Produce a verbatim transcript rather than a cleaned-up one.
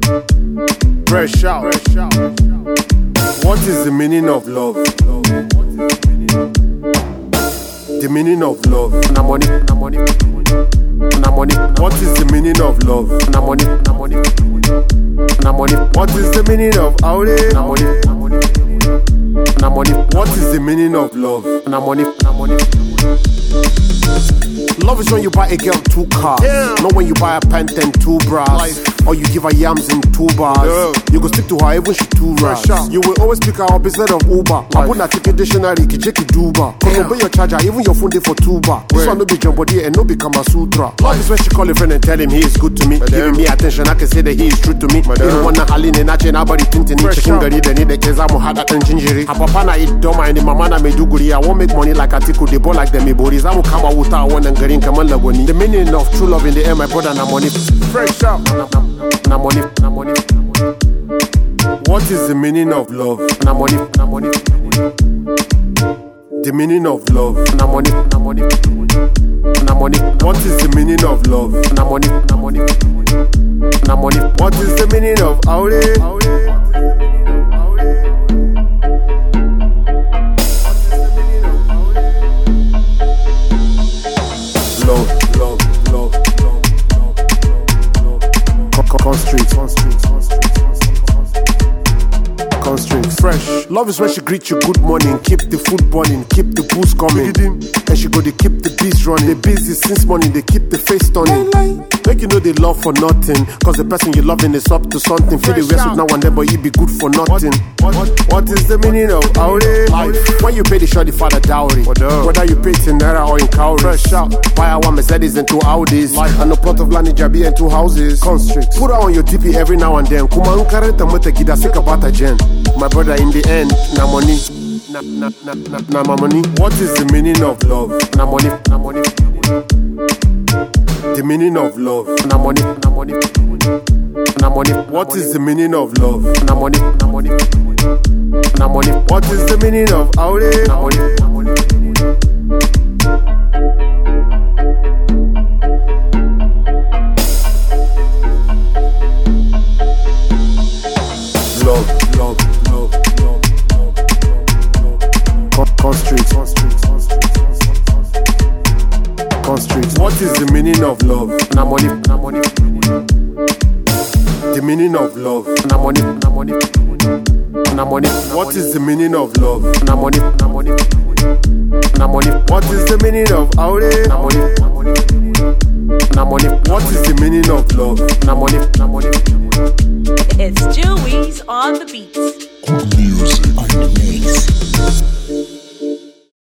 Fresh out. What is the meaning of love? The meaning of love. Na money, na money, na money. What is the meaning of love? Na money, na money, na money. What is the meaning of aure? Na money, na money, na money. What is the meaning of love? Na money, na money. Love is when you buy a girl two cars, yeah. Not when you buy a pant and two bras. Life. Or you give her yams in two bars, yeah. You go stick to her even she too rash. You will always pick her up instead of Uber. I put that ticket dictionary, ki check it duba. Cause yeah. Obey your charger, even your phone day for tuba. This one no be jumbo day and no be Kama Sutra. Love is when she call a friend and tell him he is good to me. Giving me attention, I can say that he is true to me. You don't wanna haline and nache nobody tintini. Chicken gari the need the keza muhaga and gingery. Her papa na eat doma and the mama na me do guri. I won't make money like a tiku, they ball like them boris. I will come out with one and garin kaman lagoni. The meaning of true love in the air, my brother, na money. Fresh out. Na money, na money. What is the meaning of love? Na money, na money. The meaning of love. Na money, na money. Na money. What is the meaning of love? Na money, na money. Na money. What is the meaning of aure? Love, love, love, love, love, love. Constrict, constrict, constrict, constrict, constrict. Fresh. Love is when she greet you good morning, keep the food burning, keep the booze coming. And she go, they keep the beats running. They busy since morning, they keep the face turning. Make you know they love for nothing, cause the person you loving is up to something. Feel the rest with now and then, but you be good for nothing. What, what, what is the meaning of aure? Life. When you pay the shorty for the dowry, whether you pay it in naira or in cowries. Fresh out. Buy a one Mercedes and two Audis, Life. And a plot of land in Jabi and two houses. Constrict. Put her on your T P every now and then. Kuma unkareta mwete gida sika bata jen. My brother, in the end, na money. Na, na, na, na, na, na money. What is the meaning of love? Na money, na money. The meaning of love. Na money, na money. Na money. What is the meaning of love? Na money, na money. Na money. What is the meaning of aure? Na money, na money. Love, love, love, love, love, love, love. Constrict, constrict, constrict, constrict, constrict. What is the meaning of love? Na money, na money. The meaning of love. Na money, na money. Na money. What is the meaning of love? Na money, na money. Na money. What is the meaning of aure? Na money, na money. Na money. What is the meaning of love? Na money, na money. It's Jewies on the beats. Music on the mix.